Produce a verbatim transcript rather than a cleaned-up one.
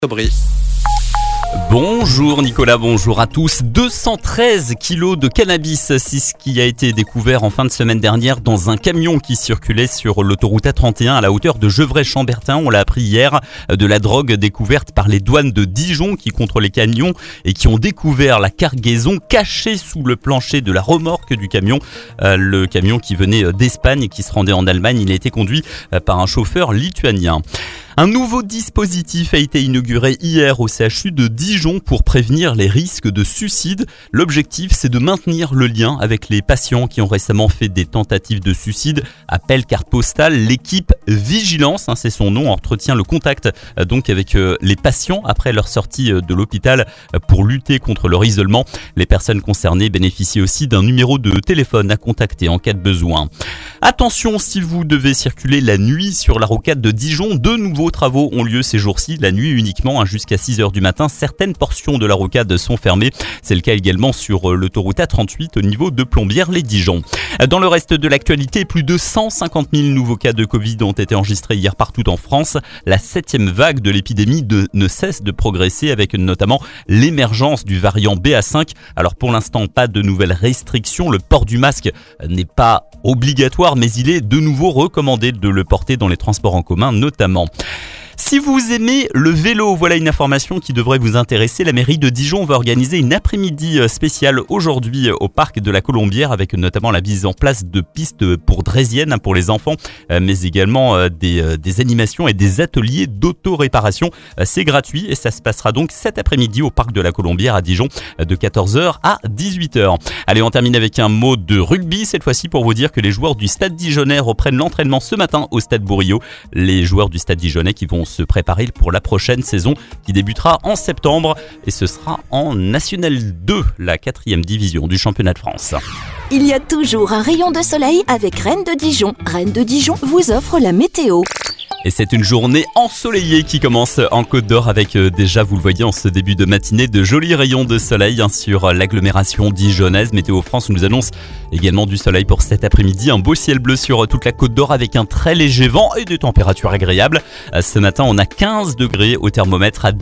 Aubry. Bonjour Nicolas, bonjour à tous. deux cent treize kilos de cannabis, c'est ce qui a été découvert en fin de semaine dernière dans un camion qui circulait sur l'autoroute A trente et un à la hauteur de Gevrey-Chambertin. On l'a appris hier, de la drogue découverte par les douanes de Dijon qui contrôlent les camions et qui ont découvert la cargaison cachée sous le plancher de la remorque du camion. Euh, le camion qui venait d'Espagne et qui se rendait en Allemagne, il a été conduit par un chauffeur lituanien. Un nouveau dispositif a été inauguré hier au C H U de Dijon pour prévenir les risques de suicide. L'objectif, c'est de maintenir le lien avec les patients qui ont récemment fait des tentatives de suicide. Appel carte postale, l'équipe Vigilance, hein, c'est son nom, entretient le contact euh, donc avec euh, les patients après leur sortie euh, de l'hôpital euh, pour lutter contre leur isolement. Les personnes concernées bénéficient aussi d'un numéro de téléphone à contacter en cas de besoin. Attention, si vous devez circuler la nuit sur la rocade de Dijon, de nouveaux travaux ont lieu ces jours-ci, la nuit uniquement, hein, jusqu'à six heures du matin. Certaines portions de la rocade sont fermées. C'est le cas également sur l'autoroute A trente-huit au niveau de Plombières-les-Dijon. Dans le reste de l'actualité, plus de cent cinquante mille nouveaux cas de Covid ont été enregistrés hier partout en France. La septième vague de l'épidémie de, ne cesse de progresser avec notamment l'émergence du variant B A cinq. Alors pour l'instant, pas de nouvelles restrictions. Le port du masque n'est pas obligatoire, mais il est de nouveau recommandé de le porter dans les transports en commun notamment. Si vous aimez le vélo, voilà une information qui devrait vous intéresser. La mairie de Dijon va organiser une après-midi spéciale aujourd'hui au parc de la Colombière avec notamment la mise en place de pistes pour draisiennes pour les enfants, mais également des, des animations et des ateliers d'auto-réparation. C'est gratuit et ça se passera donc cet après-midi au parc de la Colombière à Dijon de quatorze heures à dix-huit heures. Allez, on termine avec un mot de rugby cette fois-ci pour vous dire que les joueurs du Stade Dijonnais reprennent l'entraînement ce matin au Stade Bourillot. Les joueurs du Stade Dijonnais qui vont se préparer pour la prochaine saison qui débutera en septembre et ce sera en National deux, la quatrième division du championnat de France. Il y a toujours un rayon de soleil avec Rennes de Dijon. Rennes de Dijon vous offre la météo. Et c'est une journée ensoleillée qui commence en Côte d'Or avec euh, déjà, vous le voyez en ce début de matinée, de jolis rayons de soleil hein, sur l'agglomération dijonnaise. Météo France nous annonce également du soleil pour cet après-midi. Un beau ciel bleu sur toute la Côte d'Or avec un très léger vent et des températures agréables. Euh, ce matin, on a quinze degrés au thermomètre à